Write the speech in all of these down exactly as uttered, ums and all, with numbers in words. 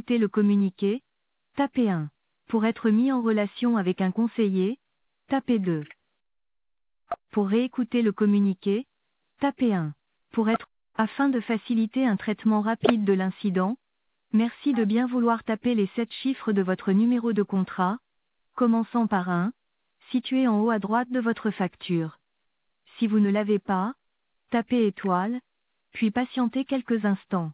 réécouter le communiqué, tapez un. Pour être mis en relation avec un conseiller, tapez deux. Pour réécouter le communiqué, tapez un. Pour être, afin de faciliter un traitement rapide de l'incident, merci de bien vouloir taper les sept chiffres de votre numéro de contrat, commençant par un, situé en haut à droite de votre facture. Si vous ne l'avez pas, tapez étoile, puis patientez quelques instants.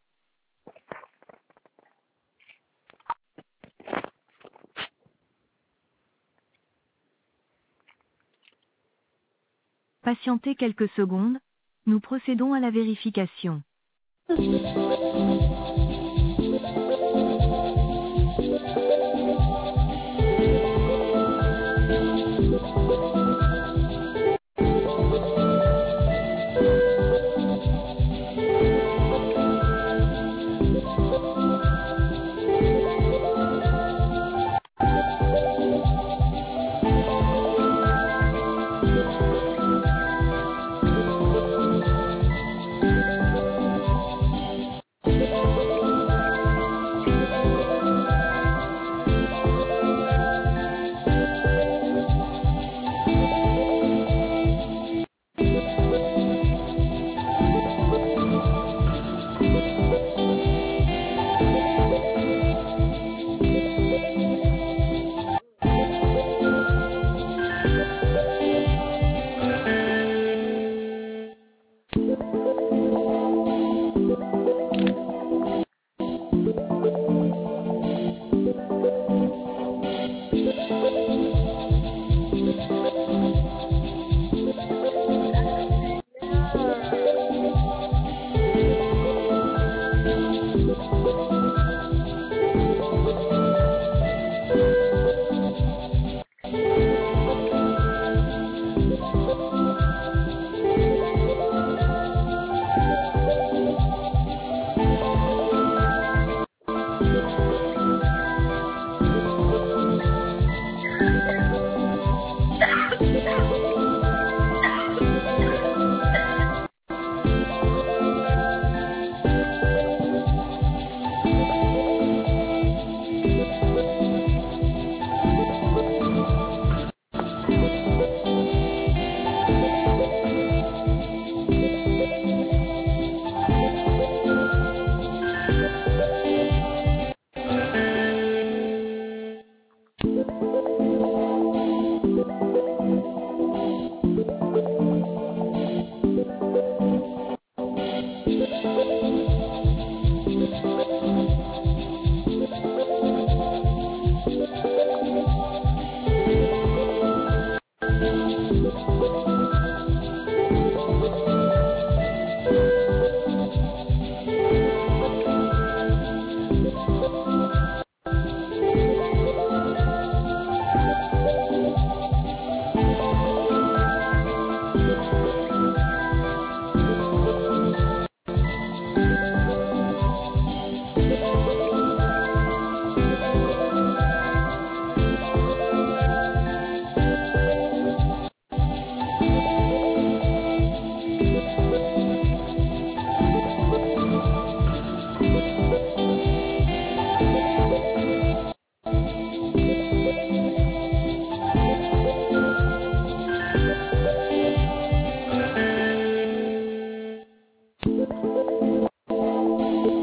Patientez quelques secondes, nous procédons à la vérification.